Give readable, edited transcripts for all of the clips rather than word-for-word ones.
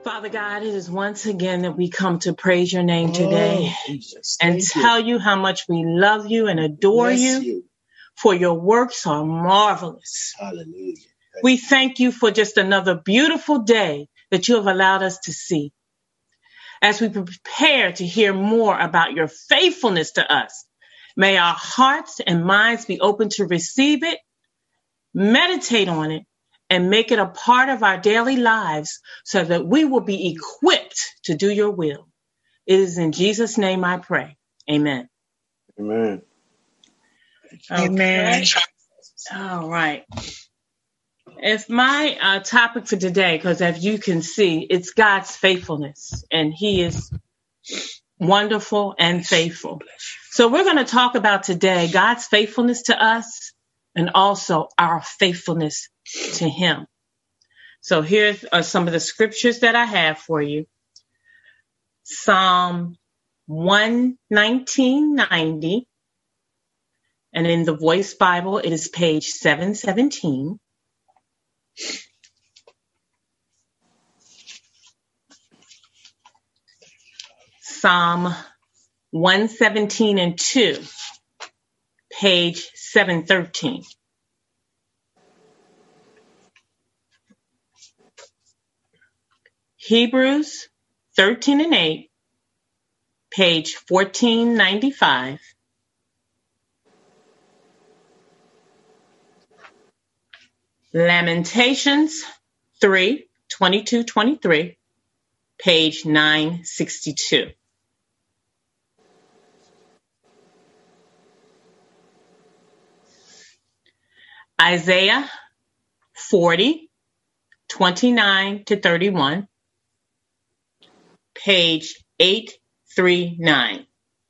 Father God, it is once again that we come to praise your name today and tell you how much we love you and adore you, for your works are marvelous. Hallelujah. We thank you for just another beautiful day that you have allowed us to see. As we prepare to hear more about your faithfulness to us, may our hearts and minds be open to receive it, meditate on it, and make it a part of our daily lives so that we will be equipped to do your will. It is in Jesus' name I pray. Amen. Amen. Okay. Amen. All right. It's my topic for today, because as you can see, it's God's faithfulness, and he is wonderful and faithful. So we're going to talk about today God's faithfulness to us and also our faithfulness to him. So here are some of the scriptures that I have for you. Psalm 119:90, and in the Voice Bible, it is page 717. Psalm 117:2, page 713. Hebrews 13:8, page 1495. Lamentations 3:22-23, page 962. Isaiah 40:29-31, page 839.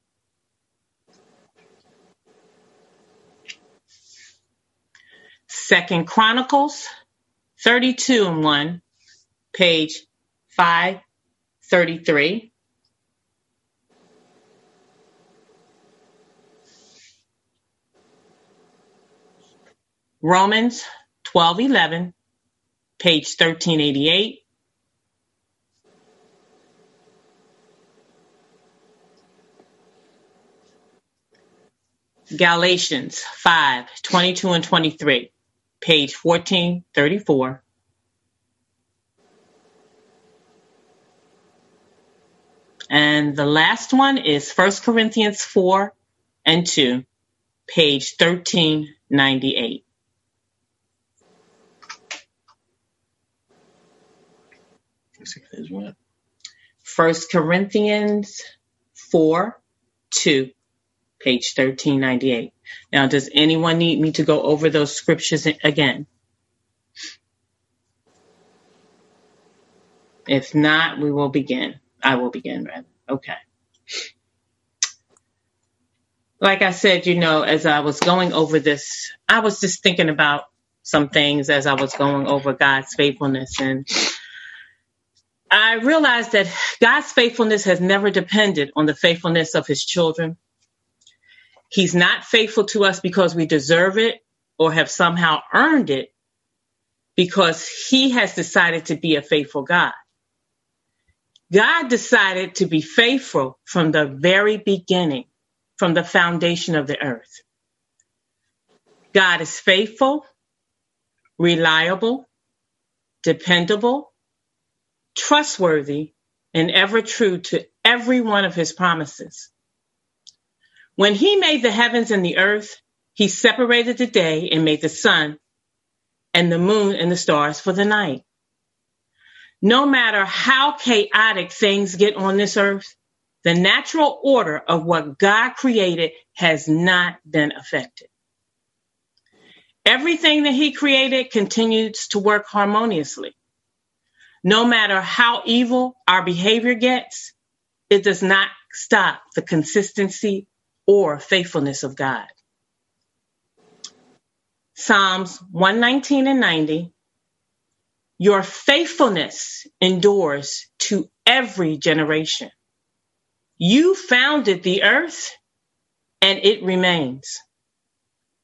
Second Chronicles 32:1, page 533. Romans 12:11, page 1388. Galatians 5:22-23, page 1434. And the last one is 1 Corinthians 4:2, page 1398. Is what? 1 Corinthians 4:2, page 1398. Now, does anyone need me to go over those scriptures again? If not, we will begin. I will begin, rather. Okay. Like I said, as I was going over this, I was just thinking about some things as I was going over God's faithfulness. And I realized that God's faithfulness has never depended on the faithfulness of his children. He's not faithful to us because we deserve it or have somehow earned it, because he has decided to be a faithful God. God decided to be faithful from the very beginning, from the foundation of the earth. God is faithful, reliable, dependable, trustworthy, and ever true to every one of his promises. When he made the heavens and the earth, he separated the day and made the sun and the moon and the stars for the night. No matter how chaotic things get on this earth, the natural order of what God created has not been affected. Everything that he created continues to work harmoniously. No matter how evil our behavior gets, it does not stop the consistency or faithfulness of God. Psalms 119:90. Your faithfulness endures to every generation. You founded the earth, and it remains.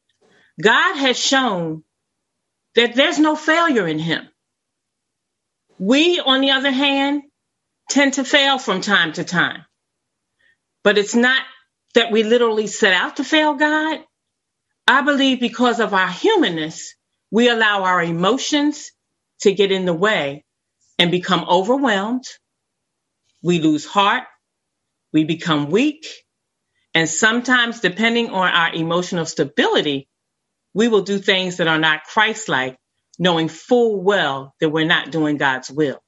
God has shown that there's no failure in him. We, on the other hand, tend to fail from time to time. But it's not that we literally set out to fail God. I believe because of our humanness, we allow our emotions to get in the way and become overwhelmed. We lose heart. We become weak. And sometimes, depending on our emotional stability, we will do things that are not Christ-like, knowing full well that we're not doing God's will.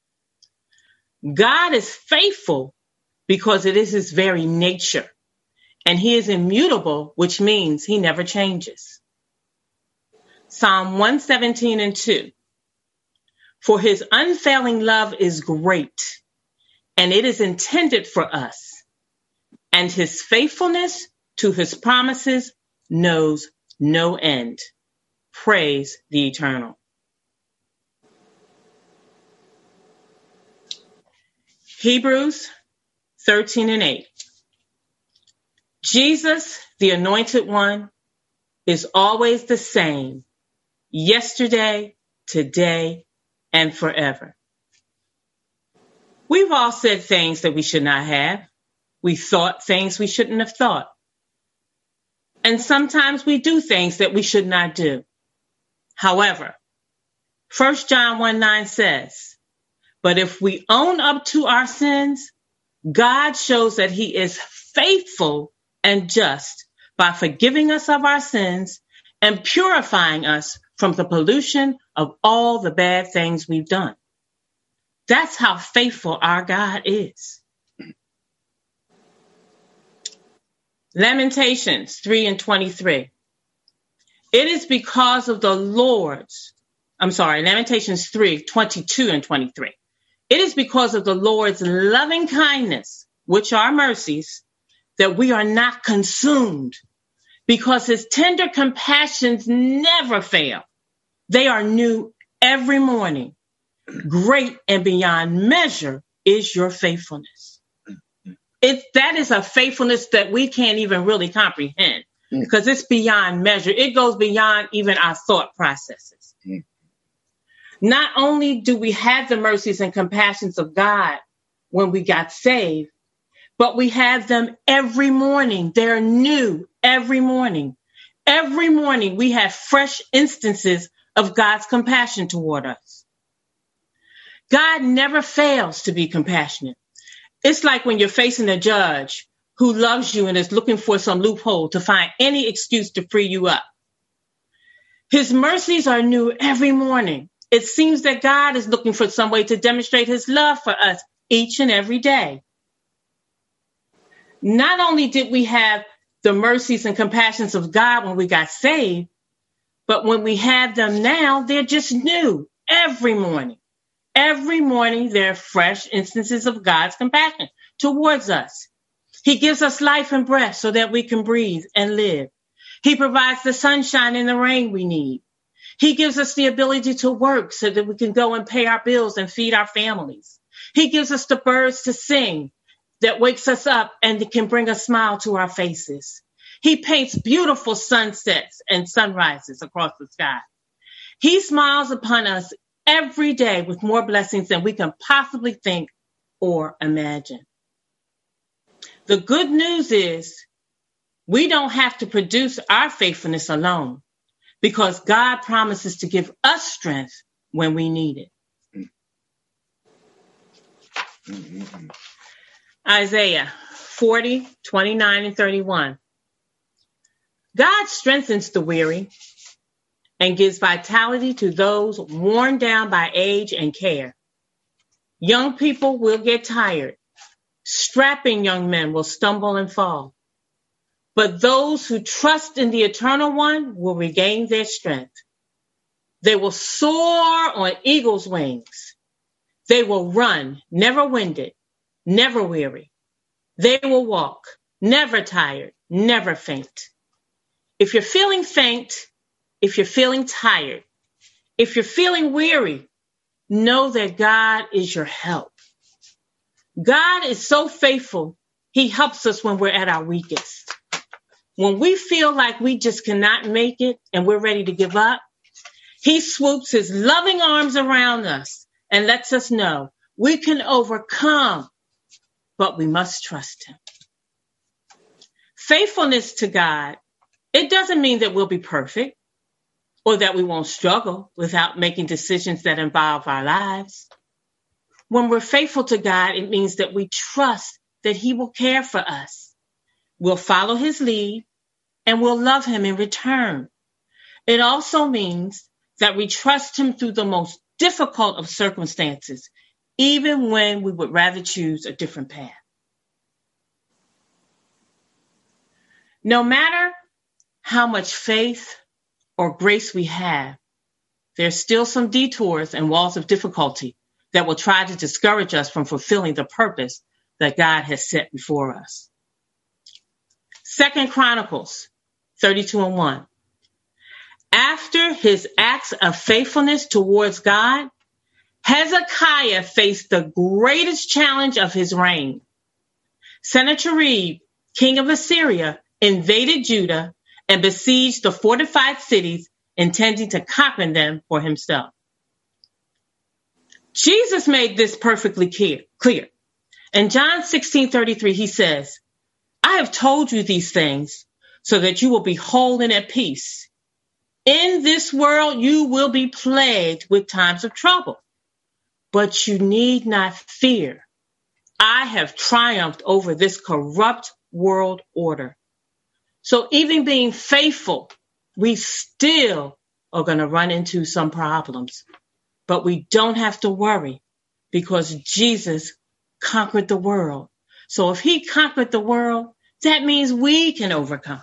God is faithful because it is his very nature. And he is immutable, which means he never changes. Psalm 117:2. For his unfailing love is great, and it is intended for us, and his faithfulness to his promises knows no end. Praise the Eternal. Hebrews 13:8. Jesus, the Anointed One, is always the same, yesterday, today, and forever. We've all said things that we should not have. We thought things we shouldn't have thought. And sometimes we do things that we should not do. However, 1 John 1:9 says, but if we own up to our sins, God shows that he is faithful and just by forgiving us of our sins and purifying us from the pollution of all the bad things we've done. That's how faithful our God is. Lamentations 3:23. It is because of the Lamentations 3:22-23. It is because of the Lord's loving kindness, which are mercies, that we are not consumed, because his tender compassions never fail. They are new every morning. Great and beyond measure is your faithfulness. That is a faithfulness that we can't even really comprehend, because it's beyond measure. It goes beyond even our thought processes. Not only do we have the mercies and compassions of God when we got saved, but we have them every morning. They're new every morning. Every morning we have fresh instances of God's compassion toward us. God never fails to be compassionate. It's like when you're facing a judge who loves you and is looking for some loophole to find any excuse to free you up. His mercies are new every morning. It seems that God is looking for some way to demonstrate his love for us each and every day. Not only did we have the mercies and compassions of God when we got saved, but when we have them now, they're just new every morning. Every morning, there are fresh instances of God's compassion towards us. He gives us life and breath so that we can breathe and live. He provides the sunshine and the rain we need. He gives us the ability to work so that we can go and pay our bills and feed our families. He gives us the birds to sing that wakes us up and can bring a smile to our faces. He paints beautiful sunsets and sunrises across the sky. He smiles upon us every day with more blessings than we can possibly think or imagine. The good news is we don't have to produce our faithfulness alone, because God promises to give us strength when we need it. Isaiah 40:29-31. God strengthens the weary and gives vitality to those worn down by age and care. Young people will get tired. Strapping young men will stumble and fall. But those who trust in the Eternal One will regain their strength. They will soar on eagle's wings. They will run, never winded, never weary. They will walk, never tired, never faint. If you're feeling faint, if you're feeling tired, if you're feeling weary, know that God is your help. God is so faithful, he helps us when we're at our weakest. When we feel like we just cannot make it and we're ready to give up, he swoops his loving arms around us and lets us know we can overcome, but we must trust him. Faithfulness to God, it doesn't mean that we'll be perfect or that we won't struggle without making decisions that involve our lives. When we're faithful to God, it means that we trust that he will care for us. We'll follow his lead and we'll love him in return. It also means that we trust him through the most difficult of circumstances, even when we would rather choose a different path. No matter how much faith or grace we have, there's still some detours and walls of difficulty that will try to discourage us from fulfilling the purpose that God has set before us. 2 Chronicles 32:1. After his acts of faithfulness towards God, Hezekiah faced the greatest challenge of his reign. Sennacherib, king of Assyria, invaded Judah and besieged the fortified cities, intending to conquer them for himself. Jesus made this perfectly clear. In John 16:33, he says, I have told you these things so that you will be whole and at peace. In this world, you will be plagued with times of trouble, but you need not fear. I have triumphed over this corrupt world order. So even being faithful, we still are going to run into some problems, but we don't have to worry because Jesus conquered the world. So if he conquered the world, that means we can overcome.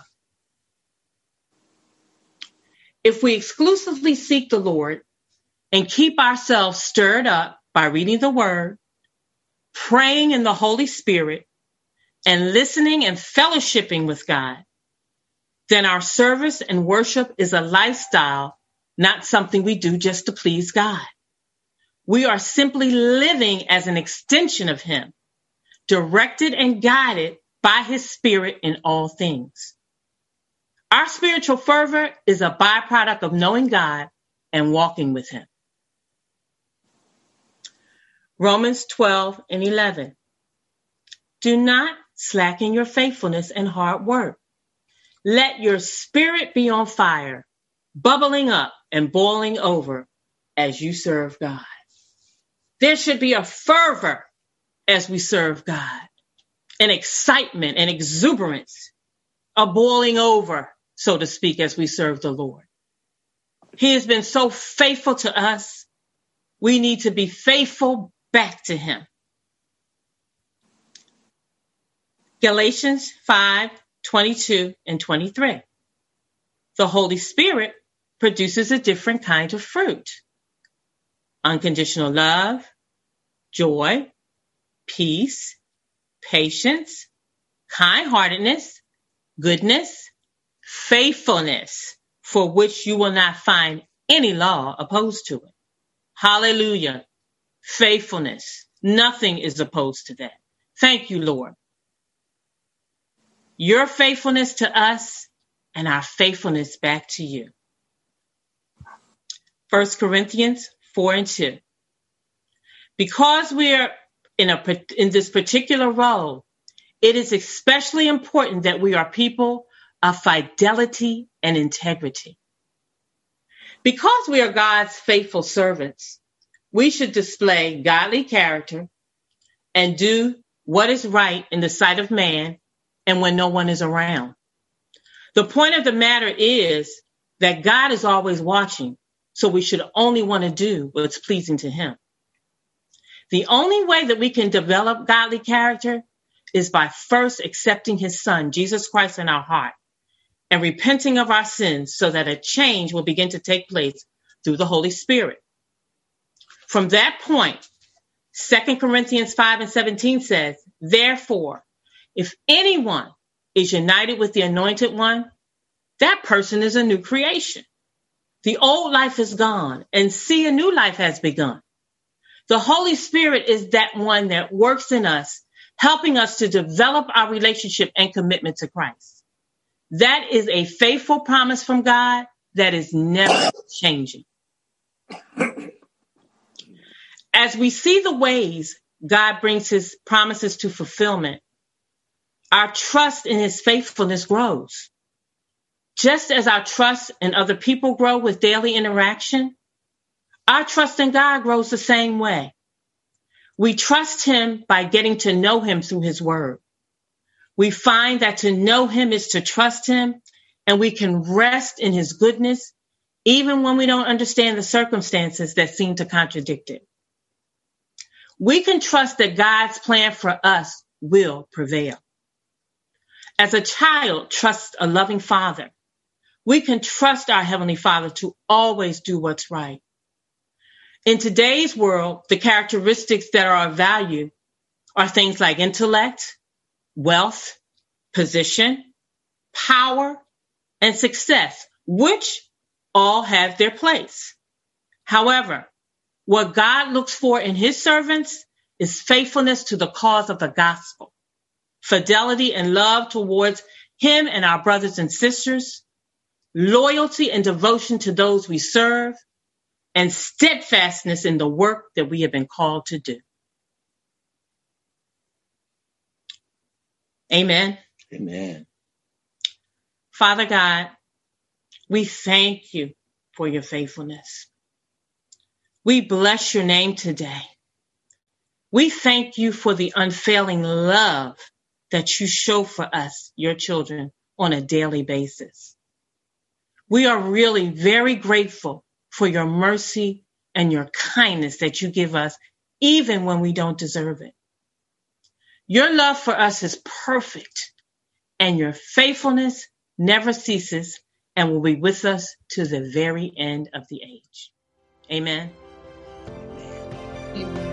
If we exclusively seek the Lord and keep ourselves stirred up by reading the word, praying in the Holy Spirit, and listening and fellowshipping with God, then our service and worship is a lifestyle, not something we do just to please God. We are simply living as an extension of him, directed and guided by his Spirit in all things. Our spiritual fervor is a byproduct of knowing God and walking with him. Romans 12:11. Do not slacken your faithfulness and hard work. Let your spirit be on fire, bubbling up and boiling over as you serve God. There should be a fervor as we serve God, an excitement and exuberance, a boiling over, so to speak, as we serve the Lord. He has been so faithful to us. We need to be faithful back to him. Galatians 5:22 and 23. The Holy Spirit produces a different kind of fruit. Unconditional love, joy, peace, patience, kind-heartedness, goodness, faithfulness, for which you will not find any law opposed to it. Hallelujah. Faithfulness. Nothing is opposed to that. Thank you, Lord. Your faithfulness to us and our faithfulness back to you. 1 Corinthians 4:2. Because we are in this particular role, it is especially important that we are people of fidelity and integrity. Because we are God's faithful servants, we should display godly character and do what is right in the sight of man and when no one is around. The point of the matter is that God is always watching, so we should only want to do what's pleasing to him. The only way that we can develop godly character is by first accepting his son, Jesus Christ, in our heart and repenting of our sins so that a change will begin to take place through the Holy Spirit. From that point, 2 Corinthians 5:17 says, therefore, if anyone is united with the Anointed One, that person is a new creation. The old life is gone, and see, a new life has begun. The Holy Spirit is that one that works in us, helping us to develop our relationship and commitment to Christ. That is a faithful promise from God that is never changing. as we see the ways God brings his promises to fulfillment, our trust in his faithfulness grows. Just as our trust in other people grow with daily interaction, our trust in God grows the same way. We trust him by getting to know him through his word. We find that to know him is to trust him, and we can rest in his goodness, even when we don't understand the circumstances that seem to contradict it. We can trust that God's plan for us will prevail. As a child trusts a loving father, we can trust our Heavenly Father to always do what's right. In today's world, the characteristics that are of value are things like intellect, wealth, position, power, and success, which all have their place. However, what God looks for in his servants is faithfulness to the cause of the gospel, fidelity and love towards him and our brothers and sisters, loyalty and devotion to those we serve, and steadfastness in the work that we have been called to do. Amen. Amen. Father God, we thank you for your faithfulness. We bless your name today. We thank you for the unfailing love that you show for us, your children, on a daily basis. We are really very grateful for your mercy and your kindness that you give us, even when we don't deserve it. Your love for us is perfect, and your faithfulness never ceases and will be with us to the very end of the age. Amen. Amen.